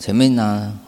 前面呢，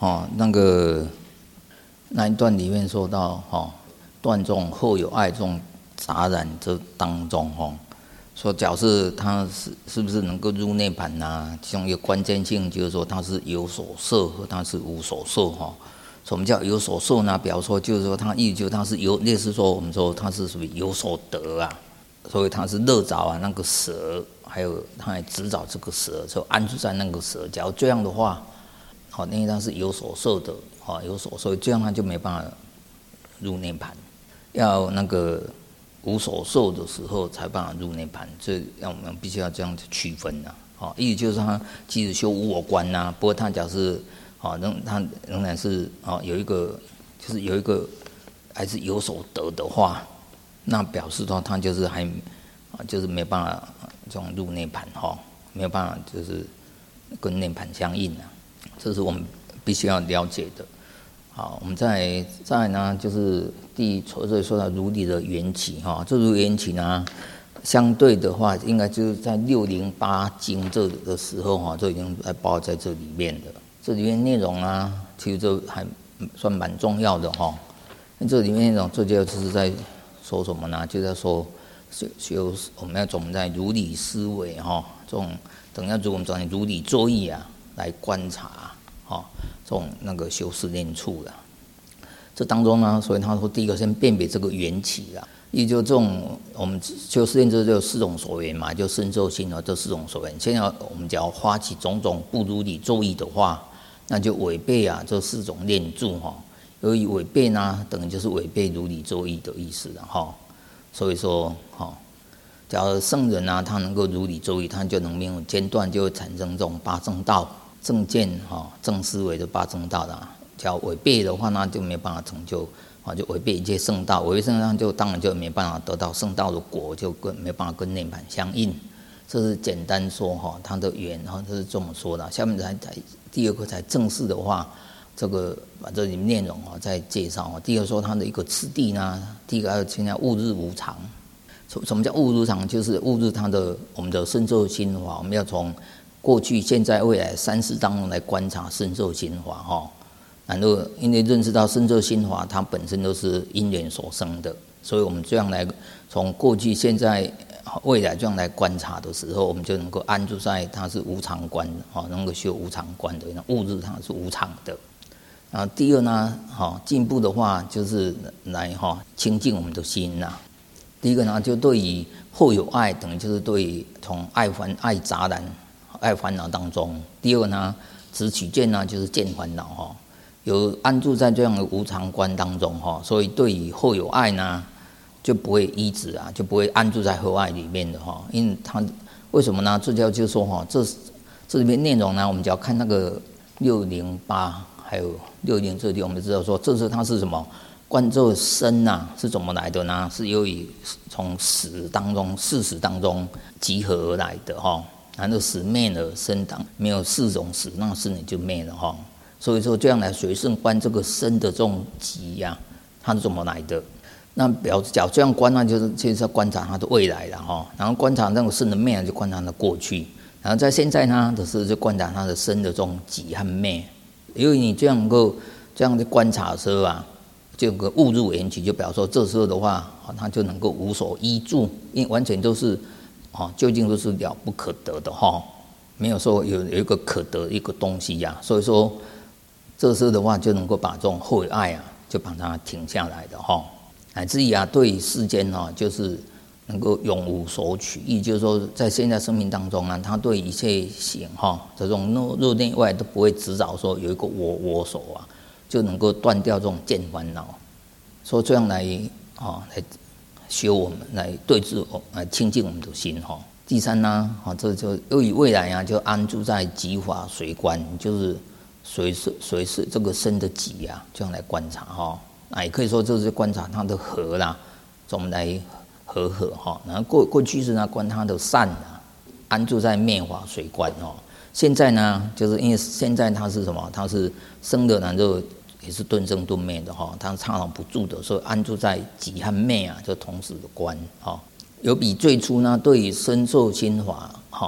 那一段里面说到，断中后有爱这种杂染这当中，说假设他是不是能够入涅盘呐？其中一个关键性就是说他是有所受和他是无所受，什么叫有所受呢？比方说就是说他意思就是他是有，类似说我们说他是属于有所得啊，所以他是乐着啊那个蛇，还有他还执着这个蛇，就安住在那个蛇。假如这样的话，因为他是有所受的，有所受，这样他就没办法入涅盘。要那个无所受的时候才办法入涅盘，这我们必须要这样子区分呐。意思就是他即使修无我观呐，不过他假是他仍然是有一个就是有一个还是有所得的话，那表示说他就是还就是没办法这种入涅盘，没有办法就是跟涅盘相应啊，这是我们必须要了解的。好，我们再来呢，就是这里说到如理的缘起，这如理缘起呢，相对的话，应该就是在608经这的时候，这已经包在这里面的。这里面内容呢，其实就还算蛮重要的哈。这里面内容，这就是在说什么呢？就在说我们要怎么在如理思维这种等下我们讲如理作意啊，来观察这种那个修四念处啦。这当中呢，所以他说第一个先辨别这个缘起啦，也就这种我们修四念处就有4种所缘嘛，就身受心这4种所缘。现在我们只要发起种种不如理作意的话，那就违背这4种念住由于违背呢，等于就是违背如理作意的意思了所以说假如圣人他能够如理作意，他就能没有间断，就会产生这种八正道。正见正思维的八正道啦，只要违背的话，那就没办法成就就违背一切圣道，违背圣道就当然就没办法得到圣道的果，就没办法跟涅盘相应。这是简单说它的缘这是这么说的。下面才第二个才正式的话，这个把这里面内容再介绍。第二个说它的一个次第呢，第一个要强调物日无常。什么叫物日无常？就是物日我们的身受心法，我们要从过去、现在、未来3世当中来观察身受心法然后因为认识到身受心法它本身都是因缘所生的，所以我们这样来从过去、现在、未来这样来观察的时候，我们就能够安住在它是无常观能够修无常观的物日它是无常的。然后第二呢进步的话就是来清净我们的心呐。第一个呢就对于后有爱，等于就是对于从爱杂染爱烦恼当中。第二个呢，直取见呢，就是见烦恼有安住在这样的无常观当中所以对于后有爱呢，就不会依止就不会安住在后爱里面的因为它为什么呢？这就是说这里面内容呢，我们只要看那个608还有60这里，我们知道说这是它是什么观这身是怎么来的呢？是由于从事实当中集合而来的然后死灭了身当没有4种死，那死你就灭了所以说这样来随顺观这个身的这种集它是怎么来的？那假如这样观就是要观察它的未来了然后观察那个身的灭就观察它的过去，然后在现在呢的是就观察它的身的这种集和灭。因为你这样能够这样的观察的时候就有个误入缘起，就表示说这时候的话它就能够无所依住，因为完全都是究竟都是了不可得的没有说有一个可得的一个东西所以说这时候的话就能够把这种后爱就把它停下来的乃至于对于世间就是能够永无所取，意就是说在现在生命当中他对一切行这种入内外都不会执着说有一个我所就能够断掉这种见烦恼，说这样来修我们来对治来清净我们的心第三呢这就由于未来就安住在即法随观，就是随是这个身的集这样来观察也可以说这是观察它的和啦，怎么来和然后过去是观它的善安住在灭法随观现在呢就是因为现在它是什么？它是生的然后也是顿生顿灭的它是刹那不住的，所以安住在集和灭就同时的观有比最初呢对于身受心法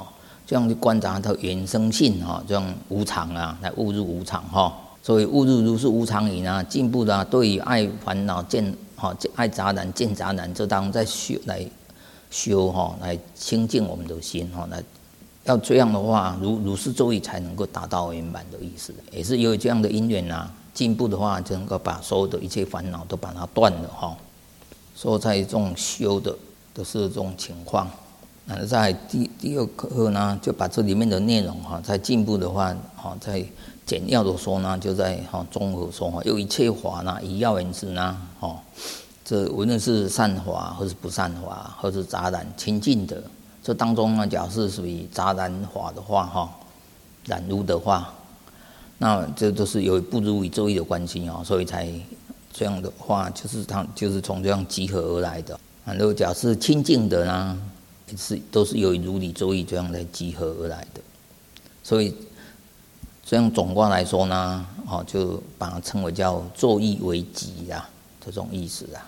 这样去观察它的原生性哈，这样无常啊，来悟入无常哈。所以悟入如是无常矣呢，进步的对于爱烦恼见爱杂染见杂染，这当中在修哈，来清净我们的心哈，来要这样的话，如是作意才能够达到圆满的意思，也是有这样的因缘呐。进步的话，就能够把所有的一切烦恼都把它断了哈。所以在这种修的都是这种情况。那在第二课呢，就把这里面的内容哈，在进步的话哈，在简要的说呢，就在综合说哈，有一切法呢，以要言之呢，这无论是善法或是不善法，或是杂染清净的，这当中呢，假设属于杂染法的话哈，染污的话，那这都是有不如理作意的关系所以才这样的话，就是从这样集合而来的。如果假设清净的呢，都是由于如理作意这样来集合而来的，所以这样总括来说呢，就把它称为叫作意为集啦，这种意思啦。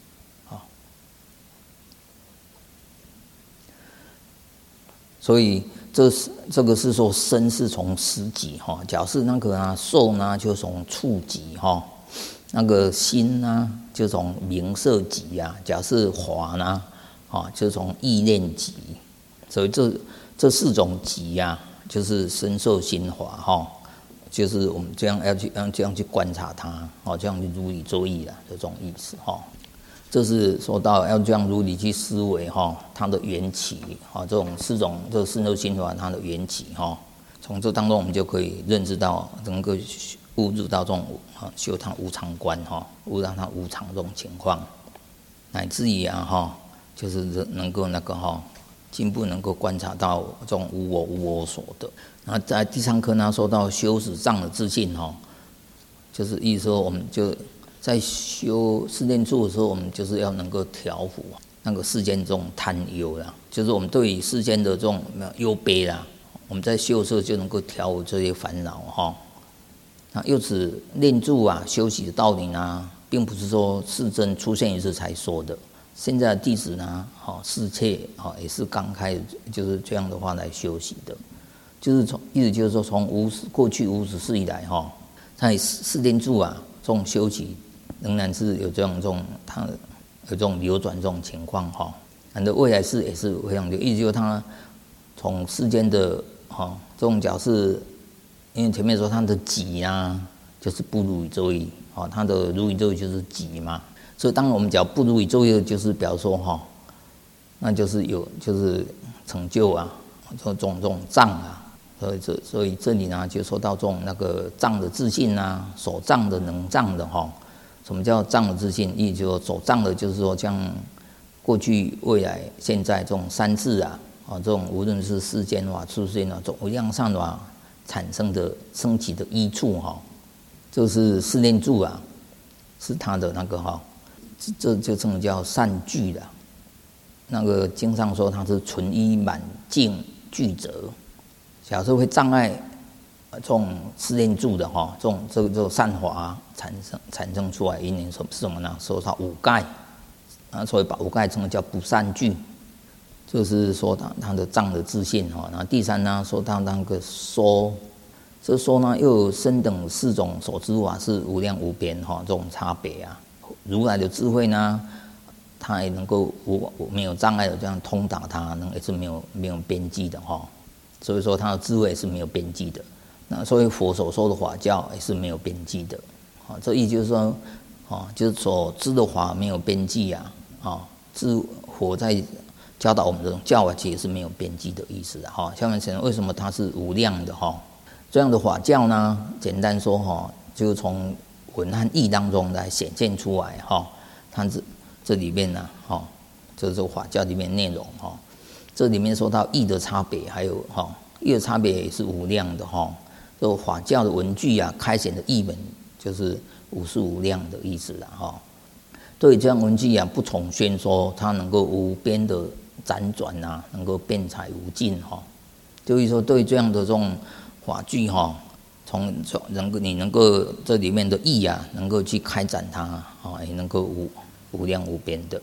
所以这个是说身是从识集假设那个呢受呢就从触集那个心呢就从名色集啊，假设法呢就从意念集，所以这四种集啊，就是身受心法就是我们这样这样去观察它这样去如理作意这种意思这是说到要这样如理去思维它的缘起这种四种这个身受心法它的缘起从这当中我们就可以认知到能够悟入到这种修它无常观悟到它无常这种情况，乃至于就是能够进步，能够观察到这种无我无我所得。那在第三课呢，说到修持障的自信就是意思说我们就在修四念处的时候，我们就是要能够调伏那个世间这种贪忧啦，就是我们对于世间的这种忧悲啦，我们在修的时候就能够调伏这些烦恼那由此念住修习的道理呢，并不是说世尊出现一次才说的。现在的弟子呢，侍妾也是刚开始就是这样的话来修习的，就是意思就是说从过去无始世以来在四念住这种修习仍然是有它有这种流转这种情况的未来世也是非常的，意思就是它从世间的这种角色，因为前面说它的己就是不如理作意它的如理作意就是己嘛。所以，当我们讲不如理作意，就是表示说那就是就是成就这种障所以这里呢，就说到这种那个障的自信所障的能障的什么叫障的自信？意思就是所障的，就是说像过去、未来、现在这种三世这种无论是世间法、出世间法、这种无量善法产生的升起的依处就是四念住是它的那个这就称叫善聚了。那个经上说它是纯一满净具则，假设会障碍这种四念住的这种善法产生出来因缘是什么呢？说它五盖所以把五盖称为叫不善聚，就是说它的障的自信然后第三呢，说它那个说，这说呢又有身等四种所知法是无量无边这种差别如来的智慧呢，它也能够没有障碍的这样通达它，也是没有边际的所以说它的智慧也是没有边际的。那所以佛所说的法教也是没有边际的这意思就是说就是所知的法没有边际佛在教导我们这种教法其实是没有边际的意思下面为什么它是无量的这样的法教呢，简单说就是从文和义当中来显现出来它这里面呢这是法教里面内容这里面说到义的差别，还有义的差别也是无量的这个法教的文句开显的义本就是无数无量的意思对于这样文句不从宣说，它能够无边的辗转能够辩才无尽就是说对这样的这种法句你能够这里面的义能够去开展它也能够无量无边的。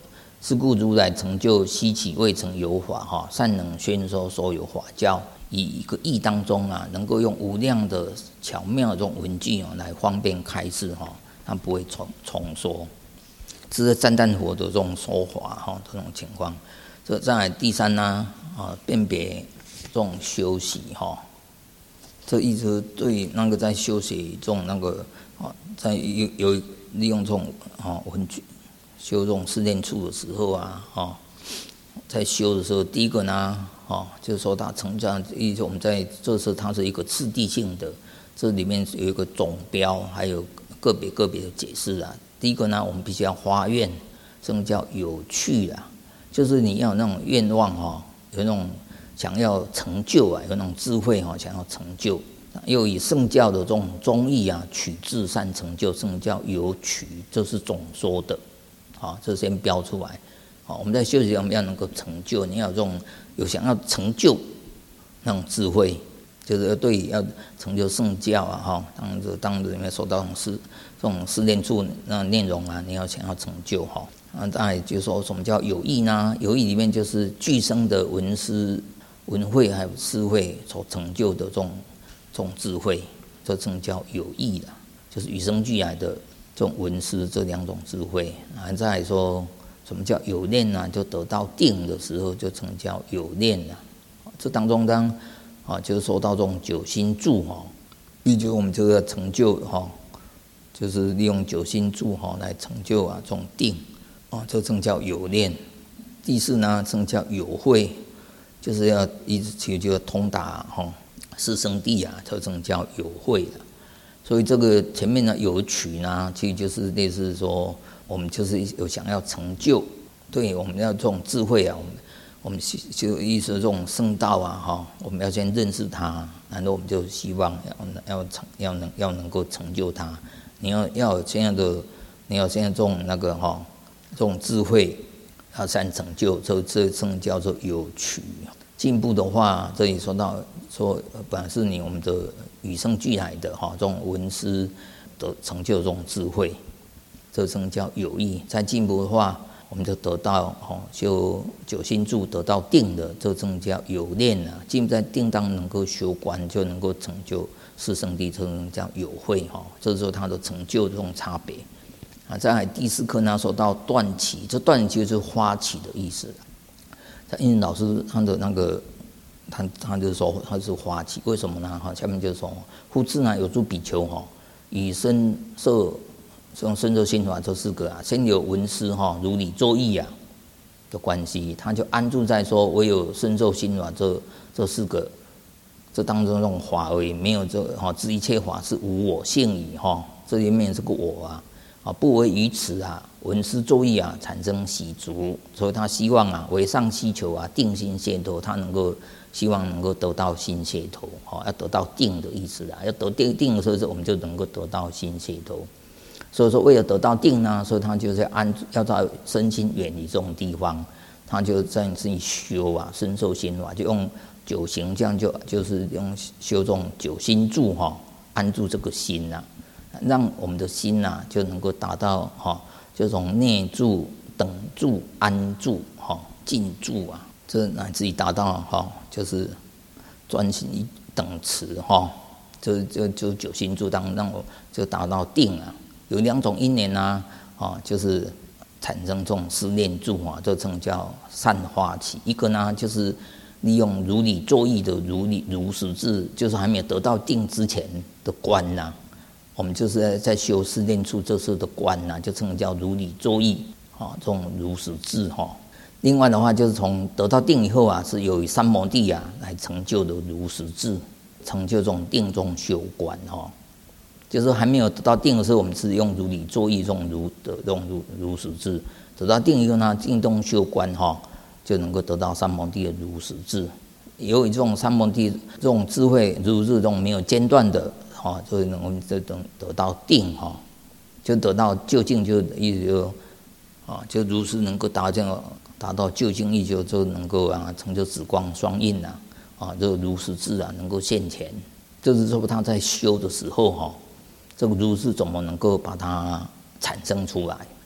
是故如来成就希起未曾有法哈，善能宣说所有法教，以一个义当中啊，能够用无量的巧妙的这种文句来方便开示哈，他不会重说，这是赞叹佛的这种说法哈，这种情况。这再来第三呢辨别这种修习哈，这一直对那个在修习这种那个在有利用这种文句。修这种试炼处的时候啊，在修的时候，第一个呢，就是说它成这样，意思我们在这时候它是一个次第性的，这里面有一个总标，还有个别的解释啊。第一个呢，我们必须要发愿，这种叫有趣啦，就是你要有那种愿望有那种想要成就啊，有那种智慧想要成就，又以圣教的这种宗义取至善成就，圣教有取，这是总说的。这先标出来。我们在修习上要能够成就，你要有这种想要成就那种智慧，就是要成就圣教当里面说到这种试炼处那内容你要想要成就当然就是说什么叫有义呢？有义里面就是具生的文思、文慧还有智慧所成就的这种智慧，这称叫有义啦，就是与生俱来的。这种文思这两种智慧，再来说什么叫有念呢？就得到定的时候，就称叫有念了。这当中就是说到这种九心住依据我们这个成就就是利用九心住来成就这种定这称叫有念。第四呢，称叫有慧，就是要一直就通达四圣谛这称叫有慧了。所以这个前面呢有取呢，其实就是类似说，我们就是有想要成就，对，我们要这种智慧我们就意思这种圣道我们要先认识它，然后我们就希望要能够成就它。你要有这样的，你要现在这种那个这种智慧要善成就，这称叫做有取。进步的话，这里说本来是我们的与生俱来的这种文思的成就这种智慧，这称叫有义。再进步的话，我们就得到修九心住得到定的，这称叫有念了。进步在定当能够修观，就能够成就四圣谛，这称叫有慧这时候它的成就这种差别再来第四课呢，说到断起，这断起就是发起的意思。因为老师他的那个他就是说他是发起，为什么呢？下面就是说，复次呢有诸比丘以身受这种身受心法这四个先有闻思如理作意的关系，他就安住在说唯有身受心法这四个这当中这种法而已，没有知一切法是无我性矣这里面这个我不为于此闻思作意产生喜足，所以他希望为上希求定心解脱，他希望能够得到心解脱要得到定的意思要得定的时候，我们就能够得到心解脱。所以说为了得到定呢，所以他就是要在身心远离这种地方，他就在自己修身受心法，就用九行，这样就是用修这种九心住安住这个心让我们的心就能够达到这种内住、等住、安住、静住这乃至于达到就是专心一等持就九心住让我就达到定有两种因缘就是产生这种思念住这称叫善发起。一个呢就是利用如理作意的如实智，就是还没有得到定之前的观我们就是在修思念处这次的观就称叫如理作意这种如实智另外的话就是从得到定以后是由于三摩地来成就的如实智，成就这种定中修观就是还没有得到定的时候，我们是用如理作意这种如实智，得到定以后呢，定中修观就能够得到三摩地的如实智。由于这种三摩地这种智慧如实这种没有间断的所以我们就得到定就得到究竟，就意思就如实能够达到究竟意，就能够成就紫光双印这如实智能够现前。就是说他在修的时候这个如实怎么能够把它产生出来？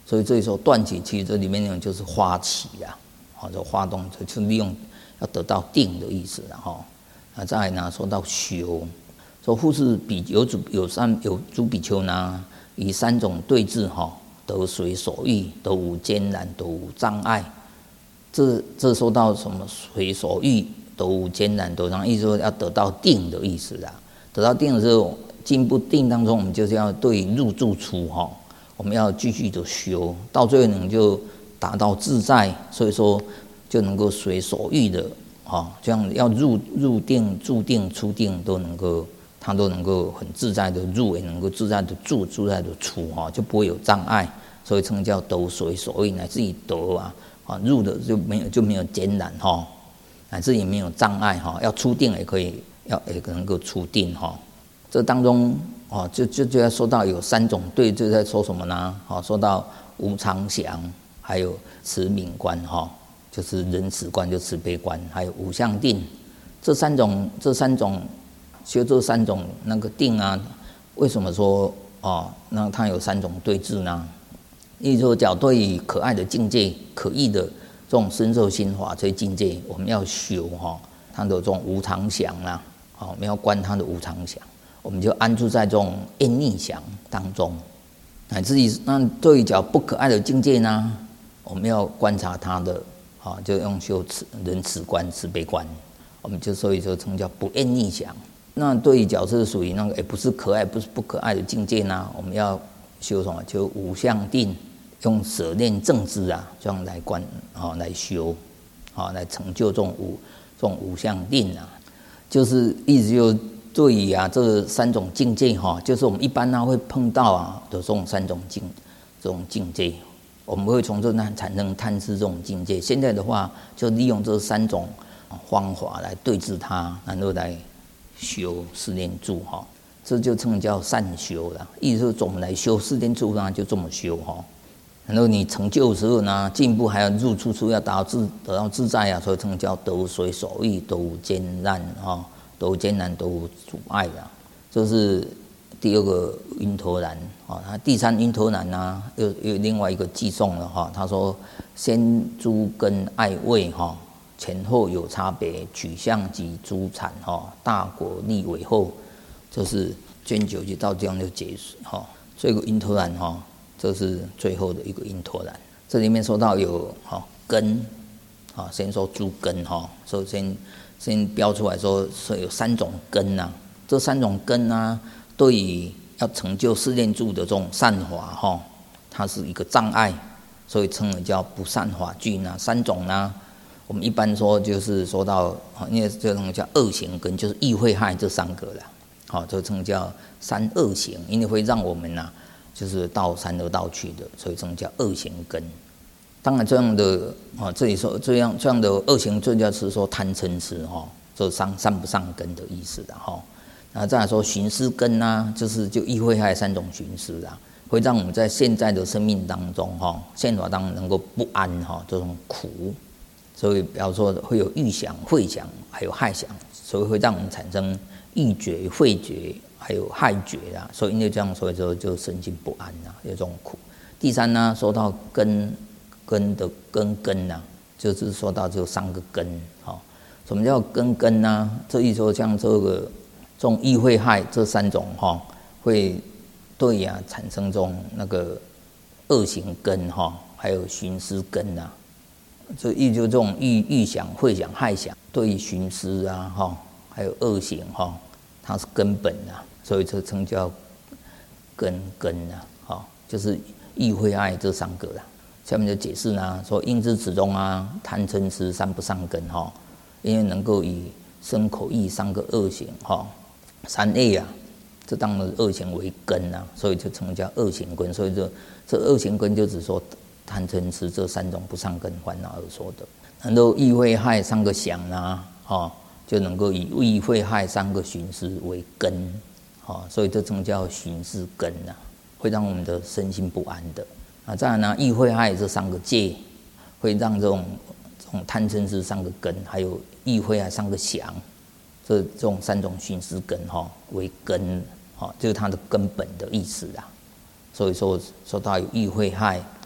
所以这里说断起，其实这里面呢就是发起啊，就发动，就利用要得到定的意思了哈。再来呢，说到修，说复是有诸比丘呢，以三种对治哈，得随所欲，都无艰难，都无障碍。这说到什么随所欲，都无艰难，都无障碍，意思说要得到定的意思啦。得到定的时候，进步定当中，我们就是要对入住出哈。我们要继续的修，到最后能就达到自在，所以说就能够随所欲的这样要入定、住定、出定都能够，它都能够很自在的入，也能够自在的住、自在的出就不会有障碍，所以称叫得随所欲，乃至于得入的就没有艰难乃至于没有障碍要出定也可以，也能够出定这当中就要说到有三种对，就在说什么呢？说到无常想，还有慈悯观就是仁慈观，就慈悲观，还有无相定。这三种修这三种那个定啊，为什么说那它有三种对治呢？例如说，讲对于可爱的境界、可意的这种身受心法这些境界，我们要修它的这种无常想我们要观它的无常想。我们就安住在这种厌逆想当中，乃至于那对于讲不可爱的境界呢，我们要观察它的就用修仁慈观、慈悲观，我们所以就称叫不厌逆想。那对于讲是属于那个不是可爱、不是不可爱的境界呢，我们要修什么？就无相定，用舍念正知这样来观来修来成就这种无相定就是意思就。对于这三种境界就是我们一般会碰到的这种三种这种境界，我们会从这产生贪痴这种境界。现在的话，就利用这三种方法来对治它，然后来修四念住这就称叫善修了。意思是我们来修四念住就这么修然后你成就的时候呢，进一步还要入出要得到自在所以称叫得随所欲，都无艰难都艰难，都无阻碍这是第二个因陀兰他第三因陀兰又另外一个寄送了他说先诸根爱味前后有差别，取向及诸产大果利为后，就是卷9就到这样就结束这个因陀兰这是最后的一个因陀兰。这里面说到有根先说诸根首先标出来说是有三种根这三种根对于要成就四念住的这种善法它是一个障碍，所以称为叫不善法具三种我们一般说就是说到因为这种叫恶行根，就是意会害这三个了这称叫三恶行，因为会让我们就是到三恶道去的，所以称叫恶行根。当然这样的这里说这样的恶行，这就是说贪嗔痴这善不善根的意思然后再来说寻思根就意会害三种寻思会让我们在现在的生命当中现法当中能够不安这种苦，所以比方说会有欲想、慧想，还有害想，所以会让我们产生欲觉、慧觉，还有害觉所以因为这样，所以说就身心不安有这种苦。第三说到根的根就是说到就三个根什么叫根这一说像这种意会害这三种会对产生这种那个恶行根还有寻思根这意就这种欲想、慧想、害想，对于寻思还有恶行它是根本所以这称叫根就是意会害这三个下面就解释说应知此中贪嗔痴三不善根因为能够以身口意三个恶行三恶这当然恶行为根所以就称叫恶行根。所以这恶行根就只说贪嗔痴这三种不善根烦恼而说的。然后意会害三个想就能够以意会害三个寻思为根所以这称叫寻思根会让我们的身心不安的再来意会害这三个戒，会让这种贪嗔痴三个根，还有意会害三个想，这种三种寻思根为根就是它的根本的意思所以说到有意会害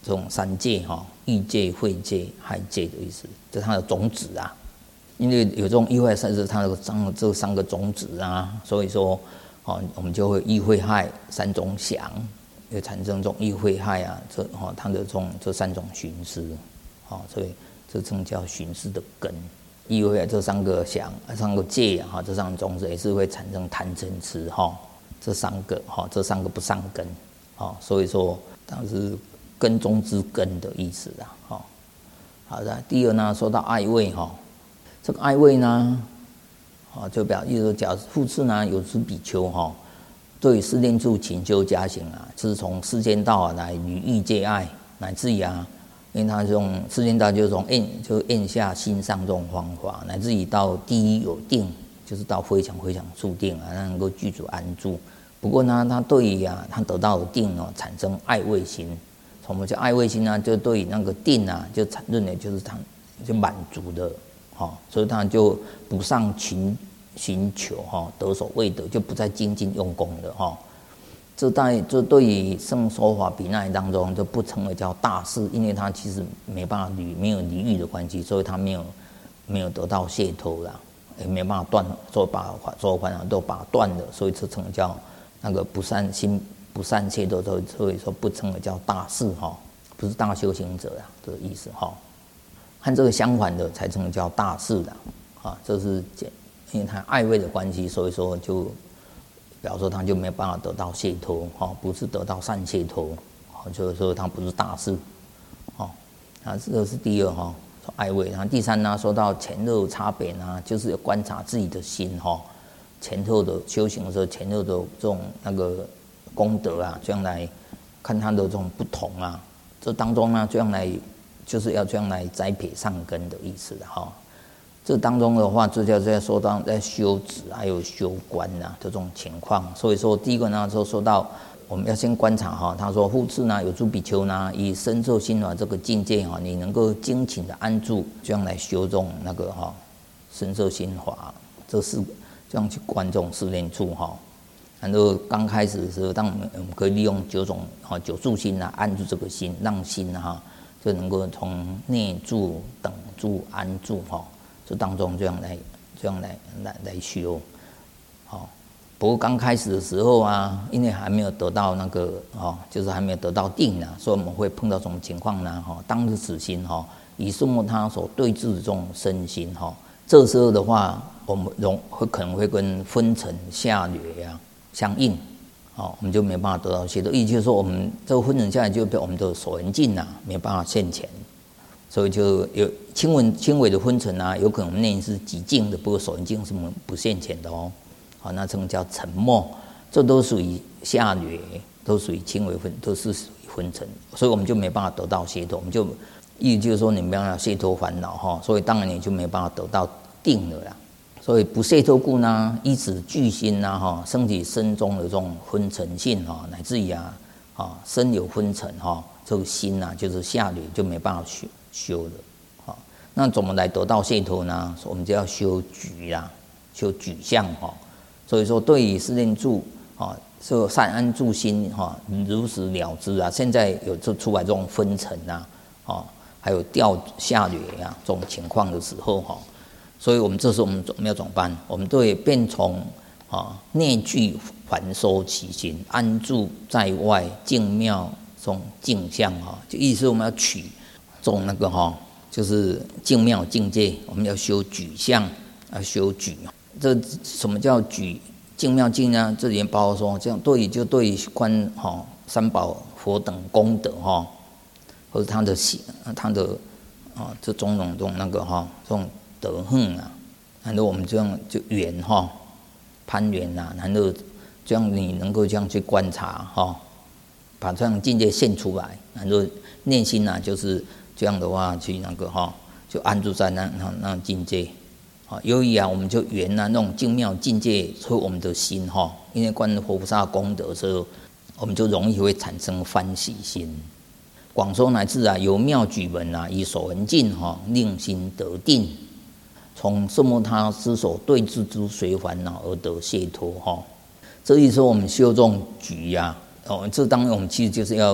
这种三界哈，欲界、慧界、害界的意思，这是它的种子啊。因为有这种欲害是它的这三个种子啊，所以说我们就会欲慧害三种想，会产生这种欲慧害啊，它的这三种寻思，所以这称叫寻思的根。欲慧害这三个想、三个界啊，这三个种子也是会产生贪嗔痴这三个不善根所以说它是根中之根的意思啊。好的，第二呢，说到爱味这个爱味呢，就表意思讲复次呢，有之比丘对四念处勤修加行是从世间道来于欲界爱，乃至于因为他用世间道就是从咽下心上这种方法，乃至于到第一有定，就是到非常非常处定能够具足安住。不过呢，他对于他得到的定产生爱味心。什么叫爱味心呢？就对于那个定就认为就是他就满足的。所以他就不上寻求得所未得，就不再精进用功了这对于圣说法比那当中就不称为叫大事，因为他其实没办法没有离欲的关系，所以他没有得到解脱啦，也没办法断，所以把所有烦恼都把它断了，所以这称叫那个不善心不善解脱，所以说不称为叫大事不是大修行者这个意思和这个相反的才称叫大事这是因为他爱味的关系，所以说就表示他就没有办法得到解脱不是得到善解脱就是说他不是大事这个是第二说爱味。然后第三呢，说到前后差别呢，就是要观察自己的心前后的修行的时候，前后的这种那个功德这样来看他的这种不同这当中呢，这样来就是要这样来栽培善根的意思这当中的话，这叫说到在修止还有修观这种情况。所以说第一个呢，就说到我们要先观察他说复次呢，有诸比丘呢，以身受心法这个境界你能够精勤的安住，这样来修这种那个身受心法，这是这样去观这种四念处然后刚开始的时候，当我们可以利用九住心安住这个心，让心就能够从内住、等住、安住这当中这样来修不过刚开始的时候因为还没有得到那个就是还没有得到定所以我们会碰到什么情况呢当时此心以色摩他所对治的这种身心这时候的话，我们可能会跟昏沉下掠相应我们就没办法得到解脱。意思就是说，我们这个昏沉下来就被我们的所缘境没办法现前，所以就有轻微的昏沉有可能内是极静的，不过所缘境是不现前的那称叫沉默，这都属于下掠，都属于轻微都是属于昏沉，所以我们就没办法得到解脱。我们就意思就是说，你没办法解脱烦恼所以当然你就没办法得到定了啦。所以不解脱故呢，依此具心升起身中的这种昏沉性乃至于身有昏沉这个心就是下掠，就没办法修了那怎么来得到解脱呢？我们就要修举修举相所以说，对于四念处这善安住心如实了知现在有出来这种昏沉还有掉下掠这种情况的时候所以这时候我们要怎么办？我们对便从内具还收其心，安住在外静妙这种静相就意思我们要取这种那个就是静妙境界，我们要修举相，要修举。这什么叫举静妙境呢？这里面包括说，这样对于观三宝佛等功德或者他的这种那个这种德行然后我们这样就缘攀缘然后这样你能够这样去观察把这样境界现出来，然后内心就是这样的话去那个就安住在那境界由于我们就缘那种静妙境界出我们的心因为观佛菩萨功德的时候，我们就容易会产生欢喜心。广说乃至由妙举门以所闻境令心得定，从色摩他之所对治之随烦恼而得解脱这意思说我们修这种举这当然我们其实就是要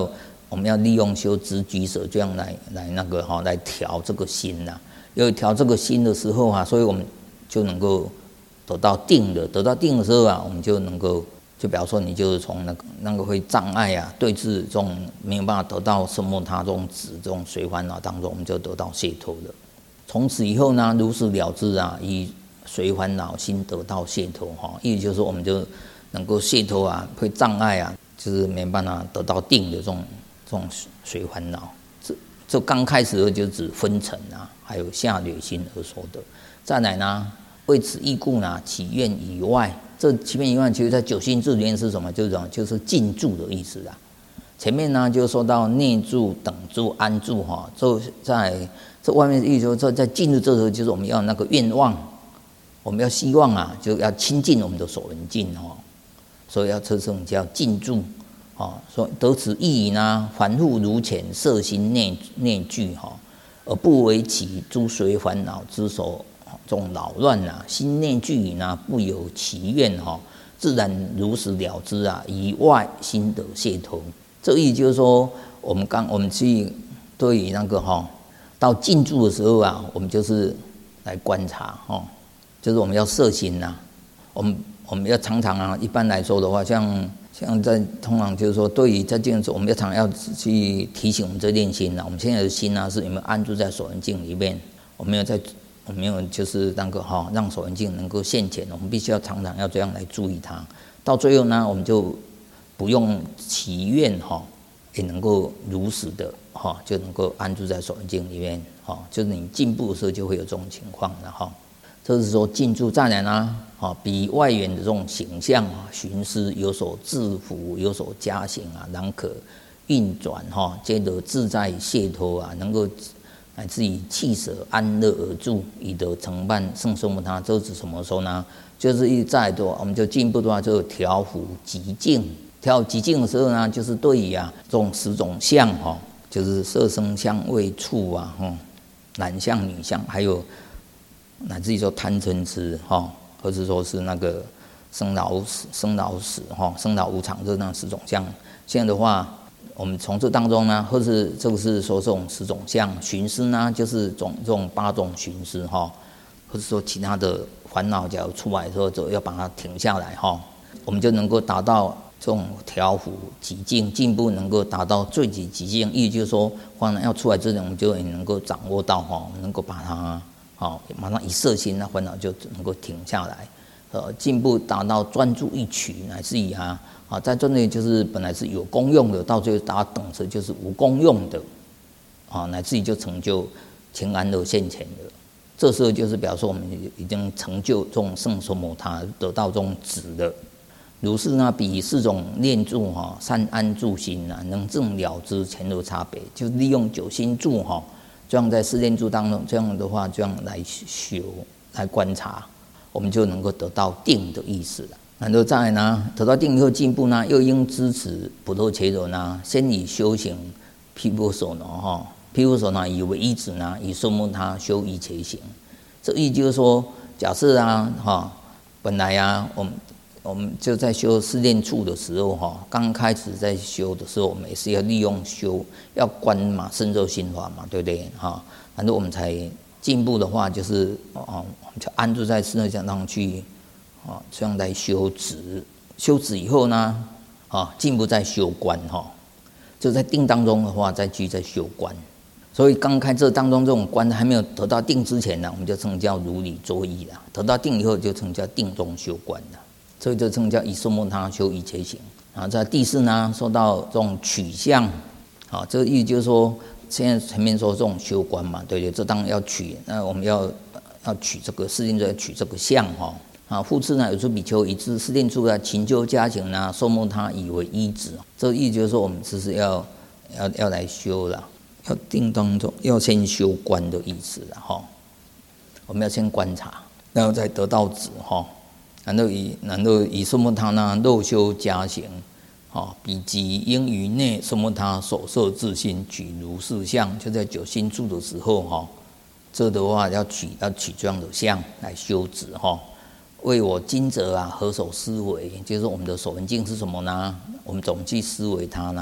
我们要利用修直举舍这样来那个来调这个心呐。因为调这个心的时候啊，所以我们就能够得到定的。得到定的时候啊，我们就能够，就比方说你就是从那个会障碍啊、对治这种没有办法得到什么他这种止这种随烦恼当中，我们就得到解脱了。从此以后呢，如是了知啊，以随烦恼心得到解脱哈，意思就是说我们就能够解脱啊，会障碍啊，就是没办法得到定的这种随烦恼。这刚开始的就指分层啊，还有下劣心而说的。再来呢，为此义故呢，起愿以外，这起愿以外，其实在九心智里面是什么？就是静住的意思啦。前面呢就说到内住、等住、安住哈，在这外面的意思说，在进入这时候，就是我们要那个愿望，我们要希望啊，就要亲近我们的所缘境哈，所以要这种叫静住。说得此意义呢，凡复如前，摄心内聚哈，而不为其诸随烦恼之所这种扰乱啊，心内聚矣呢，不有其愿哈，自然如实了知啊，以外心得解脱。这意思就是说，我们去对于那个到静住的时候啊，我们就是来观察就是我们要摄心呐，我们要常常啊，一般来说的话，像在通常就是说，对于在静的时候，我们要常要去提醒我们这念心呐，我们现在的心呢是有没有安住在所缘境里面？我没有就是那个让所缘境能够现前，我们必须要常常要这样来注意它。到最后呢，我们就不用祈愿也能够如实的就能够安住在所缘境里面就是你进步的时候就会有这种情况了这是说静住。再来呢比外缘的这种形象寻思有所制服，有所加行然可运转皆得自在解脱能够乃至于弃舍安乐而住，以得成办胜受摩他。这是什么时候呢？就是一再的我们就进步的话，就调伏极静。调极静的时候呢，就是对于这种10种相就是色声香味触男相女相，还有乃至于说贪嗔痴或者说是那个生老死生老无常，这那10种相。现在的话，我们从这当中呢，或是这个是说这种10种相，寻思呢就是这种8种寻思或者说其他的烦恼假如出来的时候，就要把它停下来我们就能够达到这种调伏极静，进步能够达到最极极静。意思就是说，烦恼要出来之前，我们就能够掌握到能够把它马上一摄心，那烦恼就能够停下来。进步达到专注一取，乃至于在这里就是本来是有功用的，到最后达到等值就是无功用的乃至于就成就情安乐现前的。这时候就是表示我们已经成就这种胜受摩他，得到这种止的。如是呢，比4种念住善安住心能正了知前后差别，就利用9心住这样在4念住当中，这样的话这样来修来观察，我们就能够得到定的意思了。然后再来呢，得到定以后进步呢，又应支持不透切柔呢，先以修行毗婆舍那毗婆舍那以为依止呢，以受摩他修一切行。这意就是说，假设本来我们就在修4念处的时候刚开始在修的时候，我们也是要利用修，要观嘛，深入心法嘛，对不对然后我们才进步的话，就是我们就安住在四内讲当去这样来修止。修止以后呢进步再修观就在定当中的话，再继续在修观。所以刚开这当中这种观还没有得到定之前呢，我们就称叫如理作意了；得到定以后，就称叫定中修观了。所以就称叫以受摩他修一切行。然后在第4呢，说到这种取相这个意思就是说，现在前面说这种修观嘛，对不对？这当然要取，那我们要取这个4念处，要取这个相复次呢，有处比丘以至4念处勤修加行呢，受摩他以为依止。这个意思就是说，我们只是要来修了，要定当中要先修观的意思了我们要先观察，然后再得到止然后以受摩他呢，肉修加行比及应于内受摩他所摄自心举如是相，就在9心住的时候这的话要取这样的相来修止为我今者何所思维，就是我们的所缘境是什么呢？我们总去思维它呢，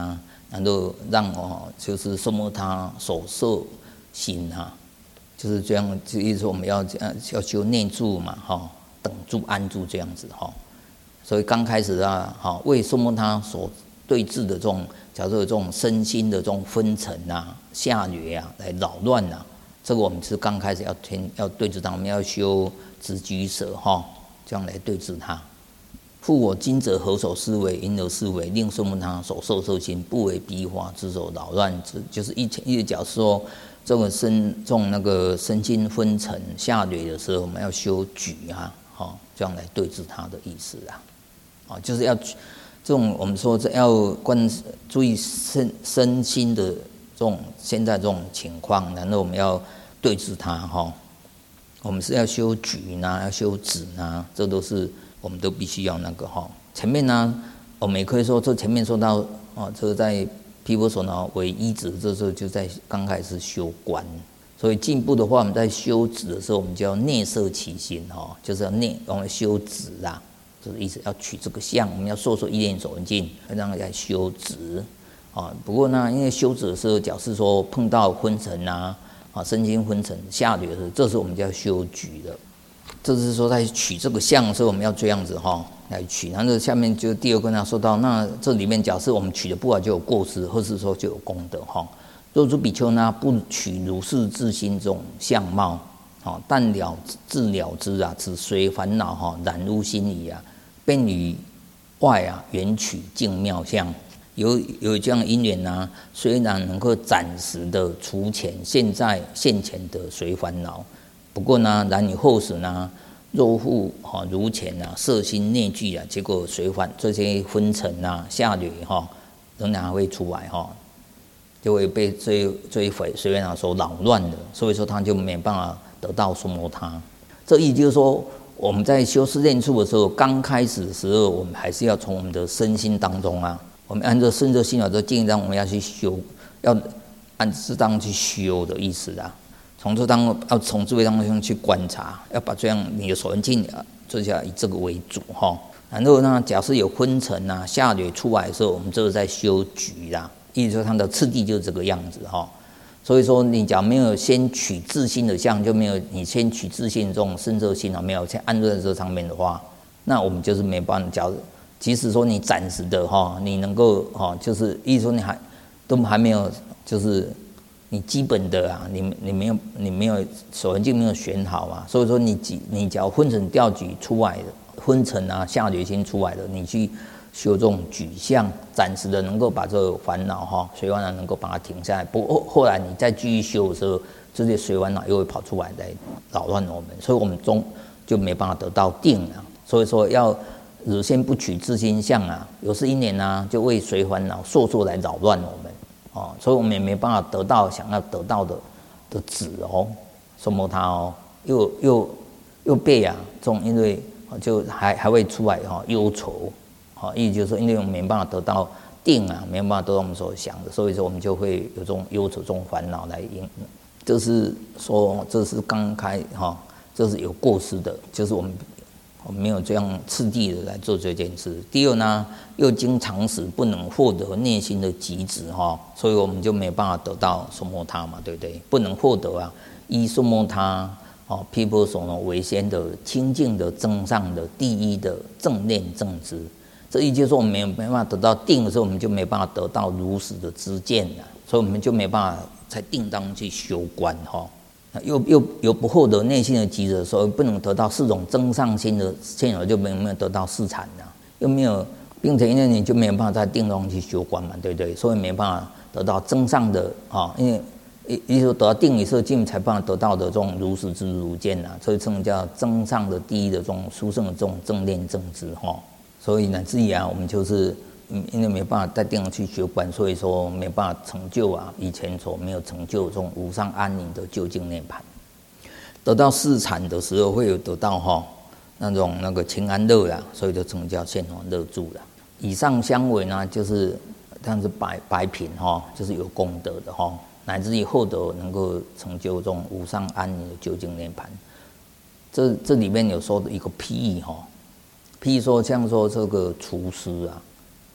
然后让就是什么他所摄心啊，就是这样，就意思说我们要修念住嘛，等住安住这样子所以刚开始啊，为什么他所对治的这种，假设这种身心的这种昏沉啊、下劣啊，来扰乱啊，这个我们是刚开始要对治它，我们要修直居舍这样来对治它。复我今者何所思维，因而思维，令什么他所受心，不为逼化之所扰乱之，就是一直讲说这个那个身心昏沉下劣的时候，我们要修举啊，这样来对治它的意思啊，就是要这种我们说这要注意身心的这种现在这种情况，然后我们要对治它我们是要修举呢，要修止呢，这都是我们都必须要那个前面呢，我们也可以说这前面说到这个在毗婆舍那为依止，这时候就在刚开始修观。所以进步的话，我们在修止的时候，我们就要内摄其心就是要我们修止啊，就是意思要取这个相，我们要说一念走人境，让来修止不过呢，因为修止的时候，假设说碰到昏沉身心昏沉下劣的时候，这时候我们就要修举的。这是说在取这个相的时候，我们要这样子来取。然后下面就第二个呢，说到那这里面假设我们取的不好就有过失，或是说就有功德若诸比丘呢，不取如是自心这种相貌但自了之只随烦恼染污心理便于外缘取净妙相。有这样因缘虽然能够暂时的除前现前的随烦恼，不过呢，然以后时呢，若复如前摄心内聚结果随烦这些昏沉下劣仍然还会出来就会被这随烦恼所扰乱的，所以说他就没办法得到娑摩他。这意就是说，我们在修四念处的时候，刚开始的时候，我们还是要从我们的身心当中我们按照顺着心法这建议，我们要去修，要按适当去修的意思从这位当中去观察，要把这样你的手缘境做下以这个为主然后呢，假设有昏沉下劣出来的时候，我们这个在修举意思说它的次第就是这个样子所以说你假如没有先取自性的相，就没有你先取自性这种深色性没有先安住在这上面的话，那我们就是没办法。假如即使说你暂时的你能够就是意思说你还没有就是你基本的你没有手缘境没有选好所以说你只要昏沉调举出来的昏沉下劣心出来的，你去修这种举相，暂时的能够把这个烦恼随烦恼能够把它停下来。不过后来你再继续修的时候，这些随烦恼又会跑出来来扰乱我们，所以我们就没办法得到定了。所以说要先不取自心相有时因缘就为随烦恼烁来扰乱我们所以我们也没办法得到想要得到的止什么他又被这种因为就还会出来忧愁意思就是说，因为我们没办法得到定没办法得到我们所想的，所以说我们就会有这种忧愁、这种烦恼来引。就是说，这是刚开这是有过失的，就是我们没有这样次第的来做这件事。第二呢，又经常时不能获得内心的极致所以我们就没办法得到娑摩他嘛，对不对？不能获得依娑摩他毗婆舍那为先的清净的正上的第一的正念正知。这意思就是说，我们没办法得到定的时候，我们就没办法得到如实的知见所以我们就没办法在定当中去修观又不获得内心的极致，所以不能得到四种增上心的现有，就没有得到四禅又没有，并且因为你就没有办法在定中去修观嘛，对不对？所以没办法得到增上的因为也就是得到定以后，进才办法得到的这种如实之如见所以称叫增上的第一的这种殊胜的这种正念正知所以乃至于我们就是因为没办法在定中去修观，所以说没办法成就以前所没有成就这种无上安宁的究竟涅槃。得到四禅的时候，会有得到那种那个清安乐所以就称叫现法乐住以上相违呢，就是它是白品就是有功德的乃至于后得能够成就这种无上安宁的究竟涅槃。这里面有说的一个譬喻譬如说像说这个厨师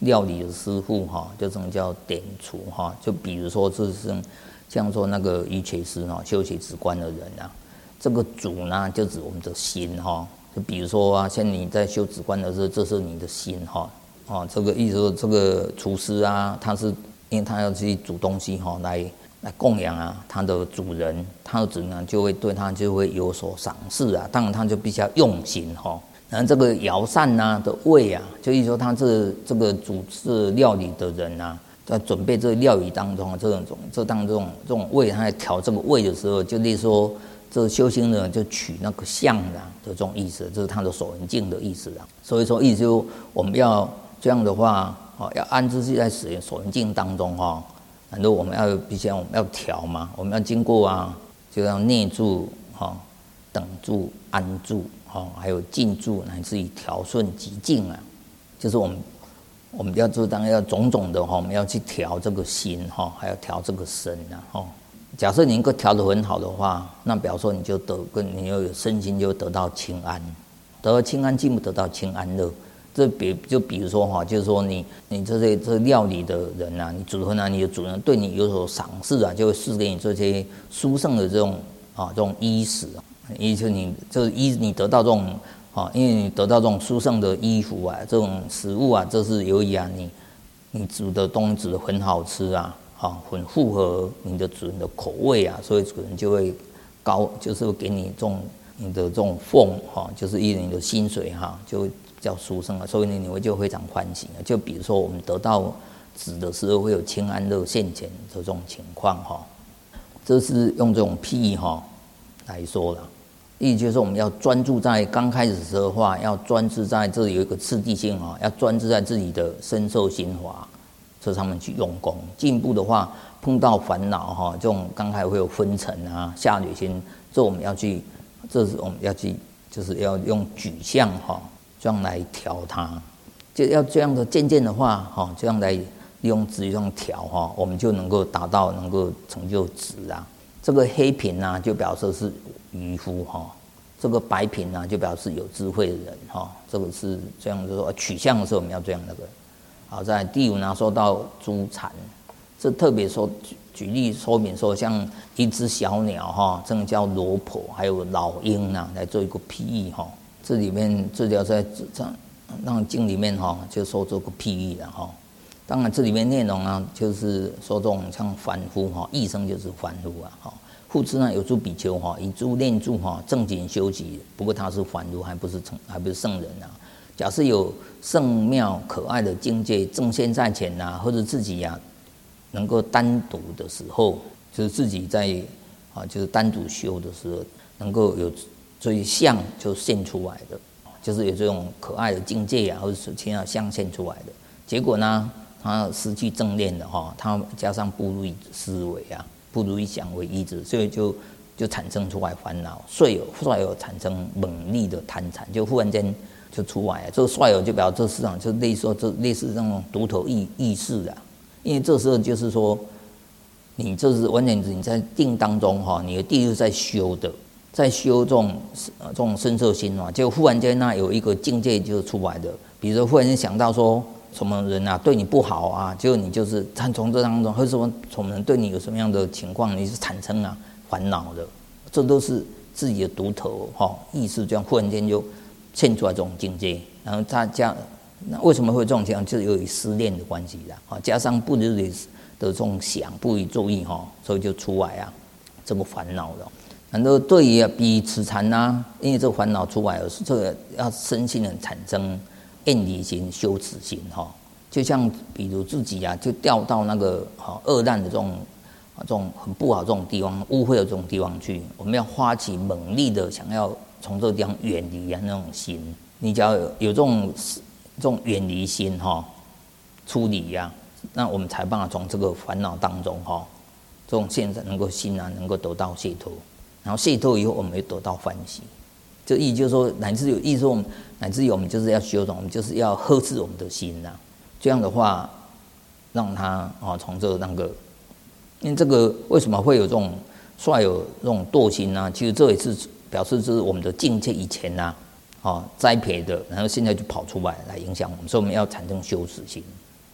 料理的师傅哈，就这种叫点厨哈。就比如说这是像说那个瑜伽师哈，修习止观的人啊，这个主呢就指我们的心哈。就比如说啊，像你在修止观的时候，这是你的心哈。哦，这个意思说这个厨师啊，他是因为他要去煮东西哈，来供养啊他的主人，他的主人就会对他就会有所赏识啊。当然他就比较用心哈。然后这个肴膳呐的味啊，就意思说他这个主持料理的人啊，在准备这个料理当中，这种味，他在调这个味的时候，就例如说这修行人就取那个相的这种意思，这是他的守恒境的意思啊。所以说意思就我们要这样的话，要安置自己在守恒境当中哈。然后我们要调嘛，我们要经过啊，就要内住哈，等住、安住。还有静住，乃至于调顺极静啊，就是我们要当然要种种的我们要去调这个心还要调这个身啊假设你能够调得很好的话，那表示说你有身心就得到清安，得到清安进不得到清安乐。就比如说就是说你这料理的人啊，你主人啊，你的主人对你有所赏识啊，就会赐给你这些殊胜的这种衣食啊。也就是你得到这种因为你得到这种殊胜的衣服啊，这种食物啊，这是由于啊你煮的东西煮得很好吃啊，很符合你的主人的口味啊，所以主人就会就是会给你你的这种俸就是你的薪水就会比较殊胜啊，所以你会就非常欢喜啊。就比如说我们得到子的时候，会有清安乐现前的这种情况这是用这种譬喻来说了。意思就是我们要专注在刚开始的时候的话，要专注在这里有一个次第性要专注在自己的身受心华这上面去用功。进一步的话，碰到烦恼这种刚开始会有昏沉啊、下决心，这是我们要去，就是要用举相这样来调它，就要这样的渐渐的话这样来利用止这样调我们就能够达到能够成就止啊。这个黑品呢，就表示是渔夫这个白品呢，就表示有智慧的人这个是这样子说，取向的时候我们要这样好，在第五呢，说到诸禅，这特别说举例说明说，像一只小鸟这个叫罗婆，还有老鹰来做一个譬喻这里面这条在那经里面就说这个譬喻了当然，这里面内容呢，就是说这种像凡夫一生就是凡夫复之呢有诸比丘以诸念住正经修习，不过他是凡夫，还不是圣人假设有圣妙可爱的境界正现在前或者自己能够单独的时候，就是自己在就是单独修的时候，能够有这些相就现出来的，就是有这种可爱的境界或者是其他相现出来的。结果呢，他失去正念的他加上不如意思维不如意想为依止，所以就产生出来烦恼，遂有产生猛力的贪婪，就忽然间就出来了。这个率有就表示这市场就类似那种独头意识因为这时候就是说，你这是完全你在定当中你的地是在修的，在修这种身受心就忽然间有一个境界就出来的，比如说忽然间想到说，什么人对你不好结果你就是从这当中，或者说什么人对你有什么样的情况，你是产生烦恼的，这都是自己的独头意识，这样忽然间就现出来这种境界。然后那为什么会这种情况，就是由于失恋的关系加上不如理的这种想，不予注意所以就出来这个烦恼了。然后对于比此禅因为这个烦恼出来了，这个要身心人产生厌离心、羞耻心就像比如自己就掉到那个恶烂的这种很不好这种地方、污秽的这种地方去，我们要发起猛力的想要从这个地方远离那种心。你只要有这种远离心出离那我们才办法从这个烦恼当中这种现在能够心能够得到解脱，然后解脱以后我们会得到欢喜。这意思就是说，乃至于我们就是要修种，我们就是要呵斥我们的心这样的话，让他从这那个，因为这个为什么会有这种率有这种惰心其实这也是表示这是我们的境界以前栽培的，然后现在就跑出来影响我们，所以我们要产生羞耻心。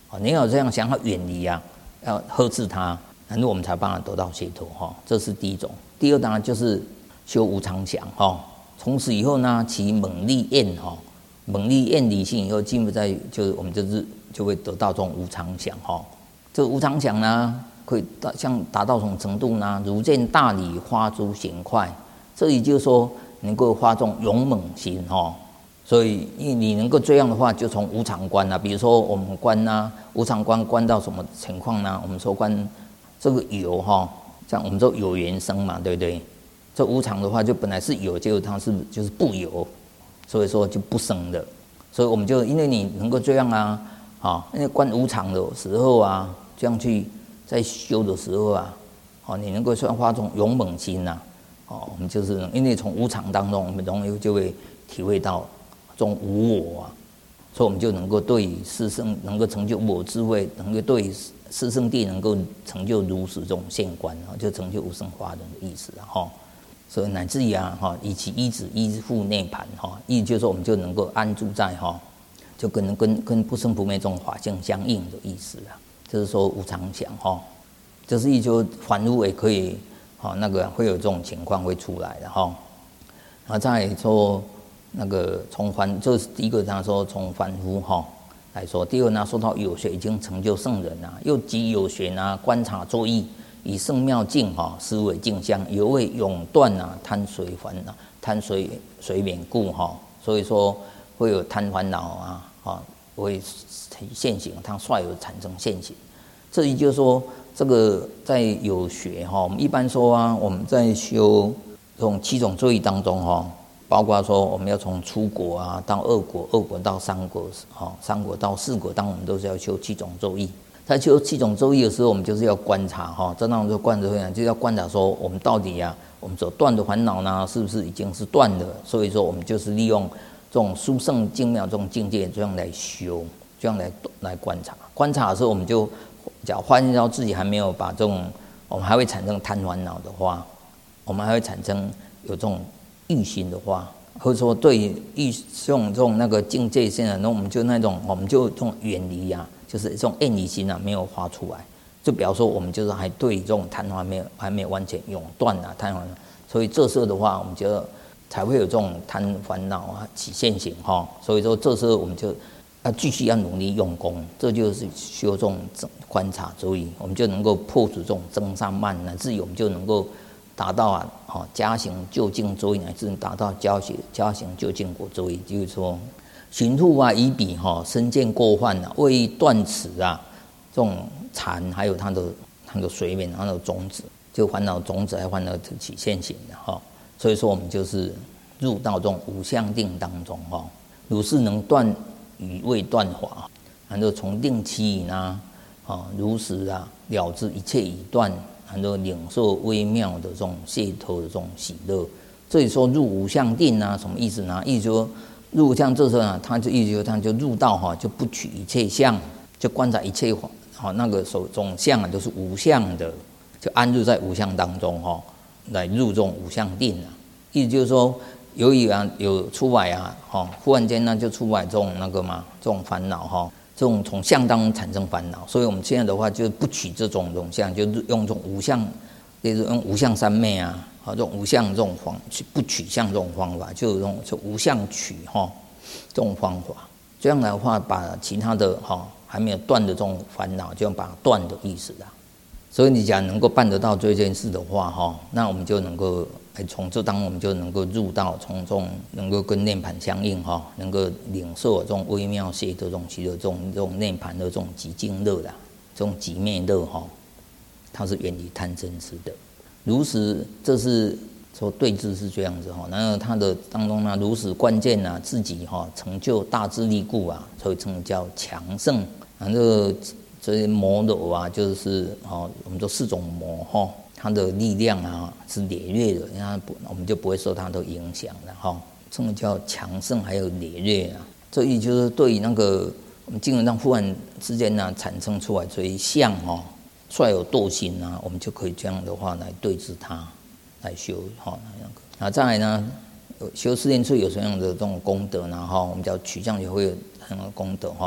你要有这样想要远离啊，要呵斥它，然后我们才帮他得到解脱哈。这是第一种。第二当然就是修无常想哈。从此以后呢，其猛力厌哈，猛力厌离性以后，进一步在就是我们就会得到这种无常想哈。这个无常想呢，可以达到什么程度呢？如见大理发诸行快，这里就是说能够发这种勇猛心哈。所以你能够这样的话，就从无常观啊，比如说我们观啊，无常观观到什么情况呢？我们说观这个有哈，像我们说有缘生嘛，对不对？这无常的话，就本来是有，结果它就是不有，所以说就不生的。所以我们就因为你能够这样啊，因为观无常的时候啊，这样去在修的时候啊，你能够算发这种勇猛心呐，我们就是因为从无常当中，我们容易就会体会到这种无我啊，所以我们就能够对四圣能够成就我智慧，能够对四圣谛能够成就如实这种现观就成就无生法忍的意思哈。所以乃至于以其依止依附涅槃意思就是说我们就能够安住在就跟不生不灭这种法性相应的意思啊。就是说无常想就是意思就凡夫也可以那个会有这种情况会出来的然后再说那个从这是第一个他说从凡夫来说，第二呢说到有学已经成就圣人又即有学观察作意。以圣妙境思维镜相，犹未永断贪随烦恼，贪随免故所以说会有贪烦恼会现行，它率有产生现行。这也就是说，这个在有学我们一般说我们在修这种7种作意当中包括说我们要从出国到2国，2国到3国，3国到4国，当我们都是要修7种作意。在修7种作意的时候，我们就是要观察这当中观察就要观察说我们到底我们所断的烦恼呢，是不是已经是断的？所以说我们就是利用这种殊胜精妙这种境界，这样来修，这样来观察。观察的时候，我们就假如发现到自己还没有把这种，我们还会产生贪烦恼的话，我们还会产生有这种欲心的话，或者说对这种那个境界现在，那我们就这种远离就是这种厌离心没有发出来，就比方说我们就是还对这种贪还没有完全永断贪烦恼，所以这时候的话，我们就才会有这种贪烦恼起现行所以说这时候我们就要继续要努力用功，这就是修这种观察作意，我们就能够破除这种增上慢，乃至于我们就能够达到加行究竟作意，乃至达到加行究竟果作意，就是说。寻护以彼身见过患为断此这种禅，还有它的水面，它的种子，就烦恼种子还烦恼起现行的所以说我们就是入到这种无相定当中如是能断与未断法，然后从定期以如实了知一切已断，然后领受微妙的这种解脱的这种喜乐。这里说入无相定什么意思呢？意思说入相这时候他就意思说他就入道就不取一切相，就观察一切那个种相都是无相的，就安住在无相当中来入这种无相定意思就是说，由于有出来忽然间就出来这种那个这种烦恼这种从相当中产生烦恼，所以我们现在的话就不取这种相，就用这种无相，就是用无相三昧这种无相这种不取相这种方法，就无相取这种方法，这样的话把其他的还没有断的这种烦恼，就把它断的意思所以你假如能够办得到这件事的话那我们就能够从这当中我们就能够入到从中能够跟涅槃相应能够领受这种微妙解脱这种喜乐，这种涅槃的这种极静乐这种极灭乐它是远离贪嗔痴的。如实，这是说对治是这样子然后它的当中如实关键自己成就大智力故所以称叫强盛。然后这些魔柔就是我们说4种魔它的力量是烈锐的，我们就不会受它的影响了称叫强盛，还有烈锐这意思就是对于那个我们经文上忽然之间产生出来这一相率有惰心我们就可以这样的话来对治它，来修再来呢，修四念处有什么样的这种功德呢我们叫取向也会有很多功德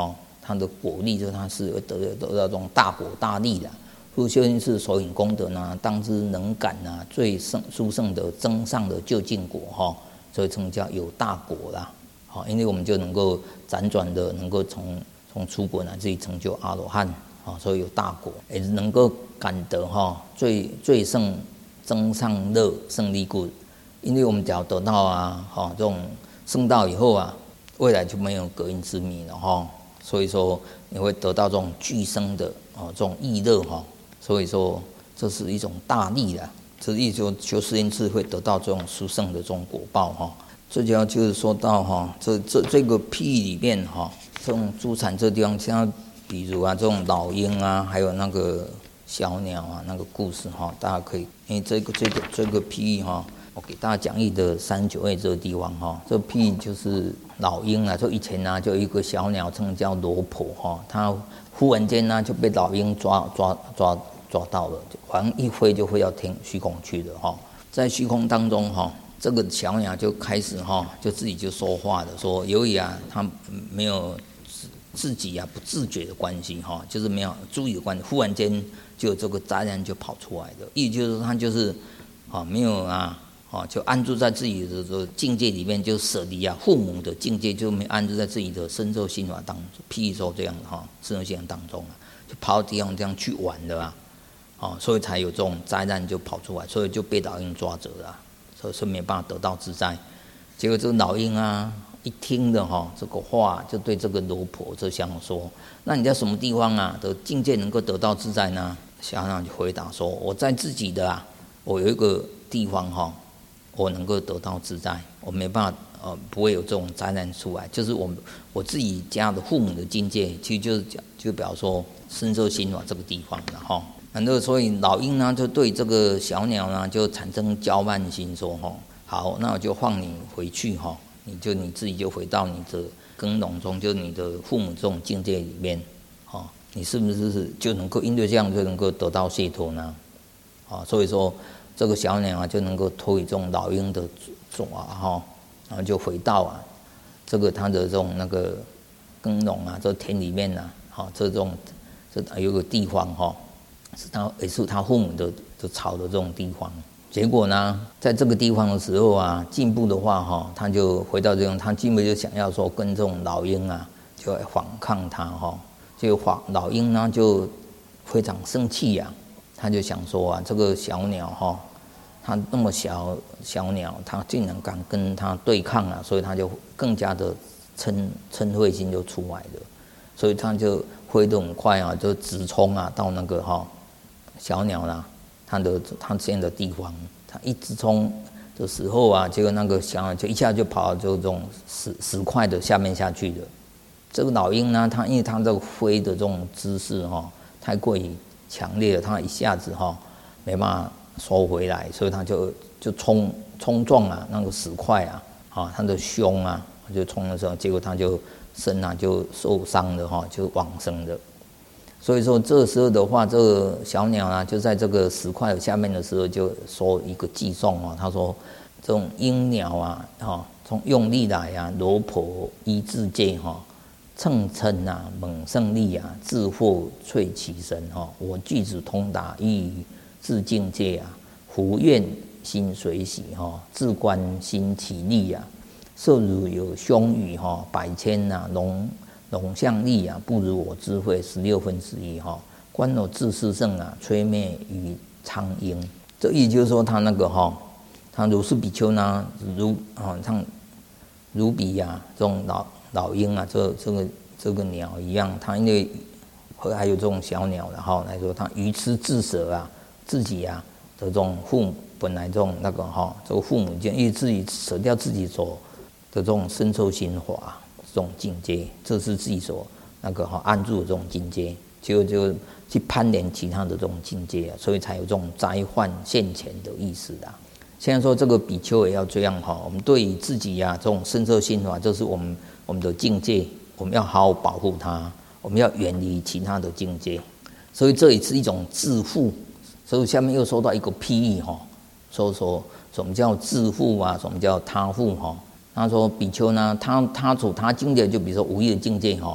它的果力就是它是得到这种大果大利的。复修因是手引功德呢，当知能感啊，最殊胜的增上的究竟果哈，所以称叫有大果啦。好，因为我们就能够辗转的能够从出果乃至于成就阿罗汉啊，所以有大果，也能够感得哈最胜增上乐胜利故。因为我们只要得到啊这种圣道以后啊，未来就没有隔音之谜了哈。所以说你会得到这种具生的这种意乐哈。所以说这是一种大利的，这意就修世间智慧得到这种殊胜的这种果报哈。最主要就是说到哈，这个譬喻里面哈，这种诸禅这地方，像比如啊这种老鹰啊，还有那个小鸟啊那个故事哈，大家可以因为这个譬喻哈，我给大家讲义的39页这个地方哈，这个譬喻就是老鹰啊，就以前呢就有一个小鸟称叫罗婆哈，它忽然间呢就被老鹰抓到了，好像一飞就飞到虚空去了哈。在虚空当中哈，这个小鸟就开始哈，就自己就说话了，说由于啊它没有自己啊不自觉的关系哈，就是没有注意的关系，忽然间就有这个灾难就跑出来了。意思就是它就是没有啊就安住在自己的境界里面，就舍离啊父母的境界，就没安住在自己的身受心法当中，譬如说这样身受心法当中啊，就跑到地方这样去玩的啊。所以才有这种灾难就跑出来，所以就被老鹰抓着了，所以是没办法得到自在。结果这个老鹰啊，一听的这个话，就对这个罗婆就想说：“那你在什么地方啊的境界能够得到自在呢？”小鸟就回答说：“我在自己的我有一个地方我能够得到自在，我没办法不会有这种灾难出来，就是我自己家的父母的境界，其实就比方说身受心法这个地方的哈。”然后所以老鹰呢就对这个小鸟呢就产生交慢心，说好，那我就放你回去你自己就回到你的耕农中，就你的父母这种境界里面你是不是就能够因为这样就能够得到解脱呢？所以说这个小鸟就能够脱离这种老鹰的爪然后就回到这个它的这种那个耕农这田里面这有个地方也是他父母的巢的这种地方。结果呢，在这个地方的时候进步的话他就回到这种，他进步就想要说跟这种老鹰就来反抗他就老鹰呢就非常生气他就想说这个小鸟他那么小鸟，他竟然敢跟他对抗所以他就更加的嗔恚心就出来了，所以他就飞得很快就直冲到那个小鸟它现在的地方，它一直冲的时候结果那个小鸟就一下就跑到这种石块的下面下去了。这个老鹰呢，它因为它这个飞的这种姿势太过于强烈了，它一下子没办法收回来，所以它就冲撞那个石块它的胸就冲的时候，结果它就身就受伤了就往生了。所以说这时候的话，这个小鸟就在这个石块下面的时候，就说一个偈颂他说这种鹰鸟从用力来罗婆依自界乘称猛胜利自获萃其身我句子通达于自境界胡愿心随喜自观心起力色如有凶语百千龙象力不如我智慧1/16观我自是圣摧灭于苍鹰。这意就是说他那个他如是比丘呢像如比这种老鹰这个鸟一样，他因为还有这种小鸟来说，他愚痴自舍自己的这种父母本来这种那个这个父母间，因为自己舍掉自己所的这种身受心法这种境界，这是自己所那个安住的这种境界，就去攀连其他的这种境界所以才有这种灾患现前的意思现在说这个比丘也要这样我们对于自己这种身受心法，这是我们的境界，我们要好好保护它，我们要远离其他的境界，所以这也是一种自负。所以下面又说到一个譬喻说什么叫自负什么叫他负他说比丘呢，他处他境界，就比如说无意的境界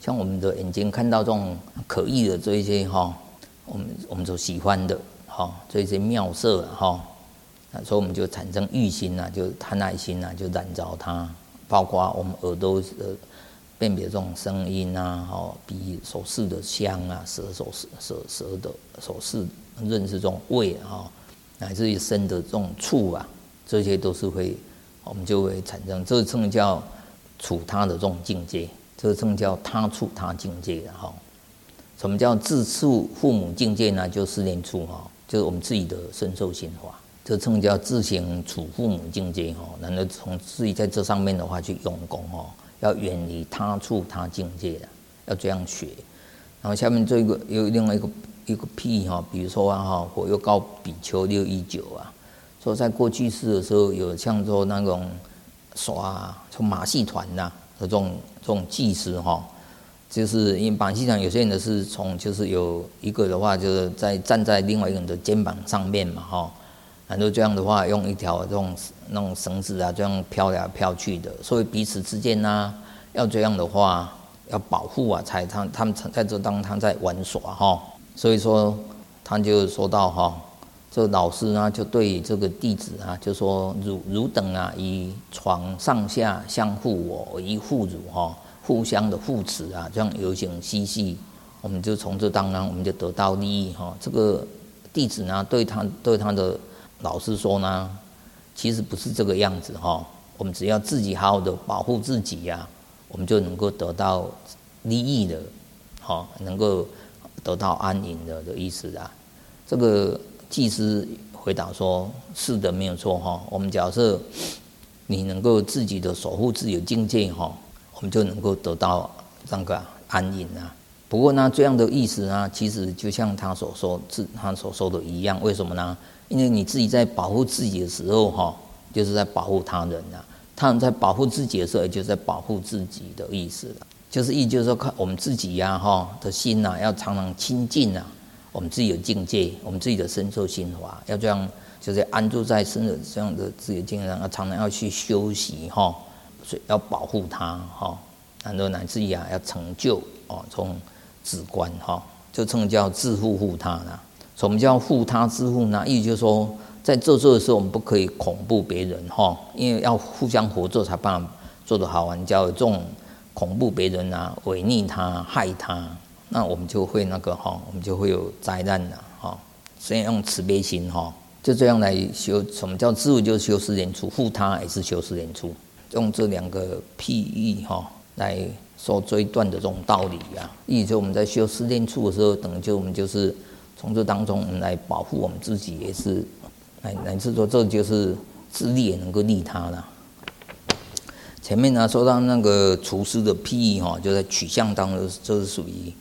像我们的眼睛看到这种可意的这一些哈，我们所喜欢的哈，这一些妙色哈，所以我们就产生欲心啊，就贪爱心啊，就染着它。包括我们耳朵辨别这种声音啊，鼻所视的香啊，舌的所视认识这种味啊，乃至于身的这种触啊，这些都是我们就会产生，这称叫处他的这种境界，这称叫他处他境界的哈。什么叫自处父母境界呢？就四念处哈，就是我们自己的身受心法。这称叫自行处父母境界哈，然后从自己在这上面的话去用功哈，要远离他处他境界的，要这样学。然后下面这个有另外一个譬哈，比如说我又告比丘619啊，说在过去世的时候有像说那种从马戏团呐的这种祭司哈，就是因为马戏团有些人的是就是有一个的话就是站在另外一个人的肩膀上面嘛哈。然后这样的话，用一条那种绳子啊，这样飘来飘去的，所以彼此之间呢，要这样的话，要保护啊，他们在这当他在玩耍哈，所以说他就说到哈，这老师呢就对这个弟子啊，就说汝等啊，以床上下相互我以互汝哈，互相的护持啊，这样有形嬉戏，我们就从这当中我们就得到利益哈。这个弟子呢，对他的老师说呢，其实不是这个样子哈。我们只要自己好好的保护自己呀，我们就能够得到利益的，能够得到安宁的意思啊。这个祭司回答说：“是的，没有错哈。我们假设你能够自己的守护自己的境界哈，我们就能够得到那个安宁啊。不过呢，这样的意思呢，其实就像他所说的一样，为什么呢？因为你自己在保护自己的时候就是在保护他人啊。他人在保护自己的时候，也就是在保护自己的意思了。就是说，看我们自己的心要常常亲近我们自己的境界，我们自己的身受心法，要这样就是安住在这样的自己的境界上，常常要去修习所以要保护它然后乃至于要成就从止观就称叫自护他啦。什么叫护他自护呢？意思就是说，在做的时候，我们不可以恐怖别人因为要互相合作才办法做得好。你只要有这种恐怖别人违逆他、害他，那我们就会我们就会有灾难所以用慈悲心就这样来修。什么叫自护？就是修四念处，护他也是修四念处，用这两个譬喻来说这一段的这种道理啊。意思就是我们在修四念处的时候，等于我们就是从这当中来保护我们自己，也是乃至说这就是自利也能够利他了。前面呢说到那个厨师的譬喻就在取向当中，这是属于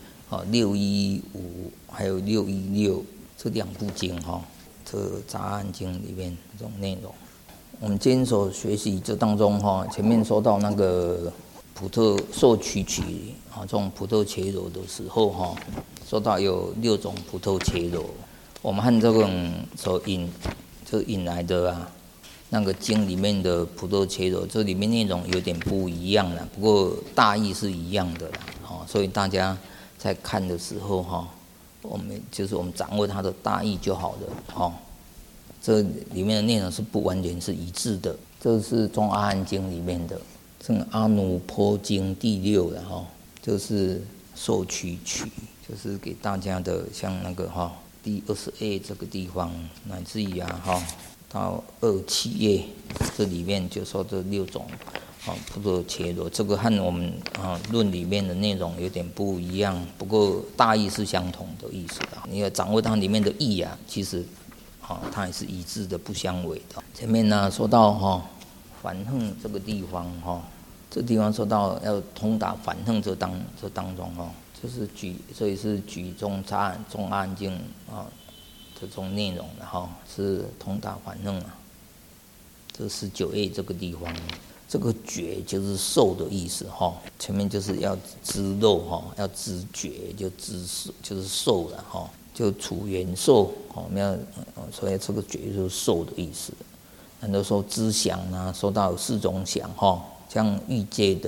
615还有616这两部经这杂案经里面这种内容。我们今天所学习这当中前面说到那个普特受取这种普特伽罗的时候说到有6种普特伽罗，我们和这种所引来的那个经里面的普特伽罗，这里面内容有点不一样了，不过大意是一样的啦所以大家在看的时候我们掌握它的大意就好了这里面的内容是不完全是一致的。这是中阿含经里面的，这个阿努婆经第6了就是受取，就是给大家的，像那个第20页这个地方，乃至于到27页，这里面就说这6种普特伽罗，这个和我们论里面的内容有点不一样，不过大意是相同的意思你要掌握它里面的意其实它也是一致的，不相违的。前面呢说到反恨这个地方这地方说到要通达反恨这当中就是所以是举中阿经这种内容是通达反恨这19页这个地方，这个觉就是受的意思前面就是要知肉要知觉，就是受了就处元受所以这个觉就是受的意思。很多时候知想说到有4种想像欲界的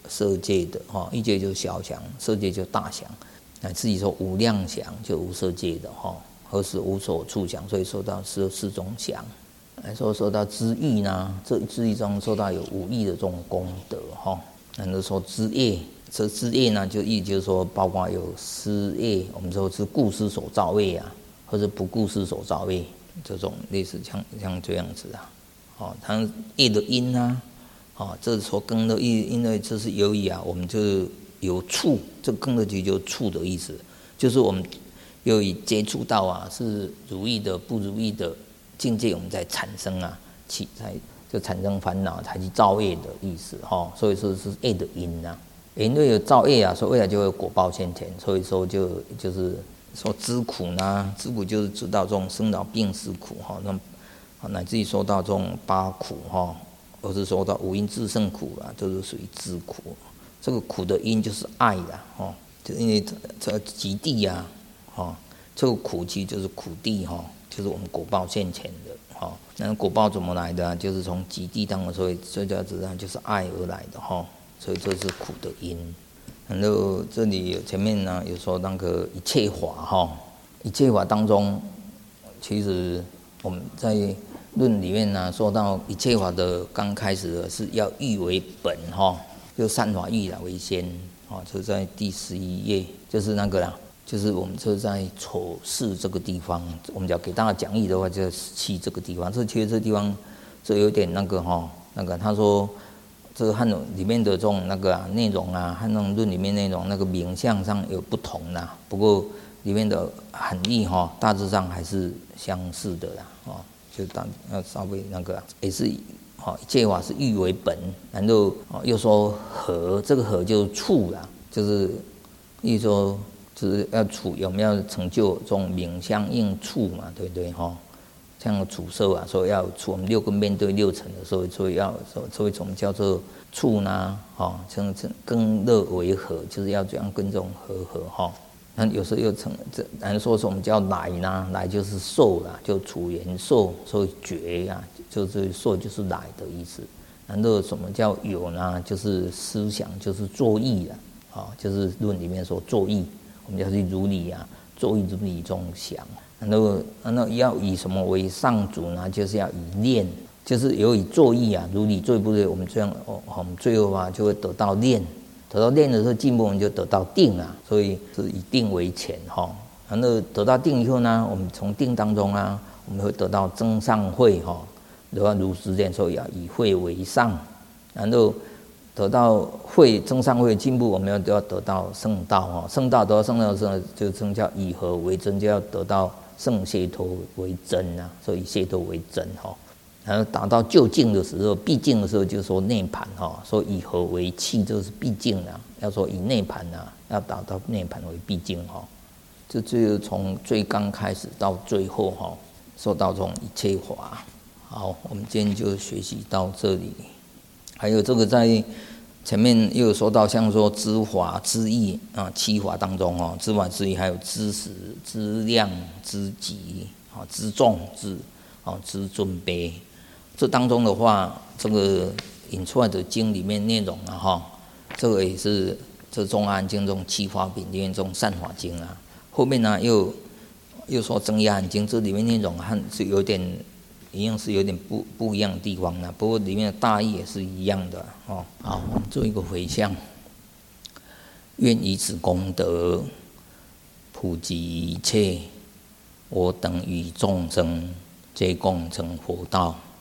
色界的哈，欲界就是小想，色界就大想，乃至于说无量想就无色界的哈，何时无所处想，所以说到四种想。来说到知意呢，这知意中说到有五义的这种功德哈。然后说知业，这知业呢，就是说包括有思业，我们说是故思所造业啊，或者不故思所造业，这种类似像这样子啊。哦，它业的因啊，哦，这说根的意，因为这是由于啊，我们就有触，这根的就触的意思，就是我们由于接触到啊，是如意的、不如意的境界，我们在产生啊，才就产生烦恼，才去造业的意思哈。所以说是业的因啊，因为有造业啊，所以未来就会有果报现前。所以说就是说知苦呢，知苦就是知道这种生老病死苦哈，那乃至于说到这种八苦哈，或是说到五阴炽盛苦啊，都是属于知苦。这个苦的因就是爱啦，哈，就因为这极地呀，哈，这个苦其实就是苦地哈。就是我们果报现前的，哈，那果报怎么来的啊？就是从极地当中，所以最主要就是爱而来的哈，所以这是苦的因。然后这里前面呢有说那个一切法哈，一切法当中，其实我们在论里面呢说到一切法的刚开始的是要欲为本哈，就善法欲来为先，啊，就在第11页，就是那个啦。就是我们这在丑事这个地方，我们要给大家讲义的话，就17这个地方。其实这地方，这有点那个哈，那个他说，这个汉论里面的这种那个内容啊，汉论里面内容那个名相上有不同啦，不过里面的含义哈，大致上还是相似的啦，哦，就要稍微那个也是，哦，一切法是欲为本，然后又说和，这个和就是处啦，就是意思说。就是要处有没有成就这种名相应处嘛，对不对哈？像处色啊，所以要处我们6个面对6层的时候，所以我们叫做处呢，哈，像跟乐为合，就是要这样跟这种和哈。那有时候又然后说是我们叫来呢，来就是受啦，就处缘受，所以觉呀，就是受就是来的意思。然后什么叫有呢？就是思想，就是作意啦，啊，就是论里面说作意。我们要去如理啊，作意如理中想，然后要以什么为上主呢？就是要以念，就是有以作意啊，如理作意不对，我们这样我们最后啊就会得到念，得到念的时候进步，我们就得到定啊，所以是以定为前哈。然后得到定以后呢，我们从定当中啊，我们会得到增上慧哈，得到如实践，所以要以慧为上，然后。得到慧增上慧进步，我们都要得到圣道哈。圣道得到圣道的时候，就称叫以和为真，就要得到圣解脱为真啊。所以解脱为真哈。然后达到究竟的时候，毕竟的时候，就说涅槃哈。说以和为气，就是毕竟啊。要说以涅槃啊，要达到涅槃为毕竟哈。这就是从最刚开始到最后哈，说到这种一切法。好，我们今天就学习到这里。还有这个在前面又有说到，像说知法、知义啊，7法当中哦，知法、知义还有知识、知量、知极啊、知重、知尊卑。这当中的话，这个引出来的经里面内容啊哈，这个也是这中阿含经中7法品里面中善法经啊。后面呢又说增一阿含经，这里面内容还是有点。一样是有点不一样的地方呢，不过里面的大意也是一样的哦。好，我们做一个回向，愿以此功德普及一切我等与众生，皆共成佛道。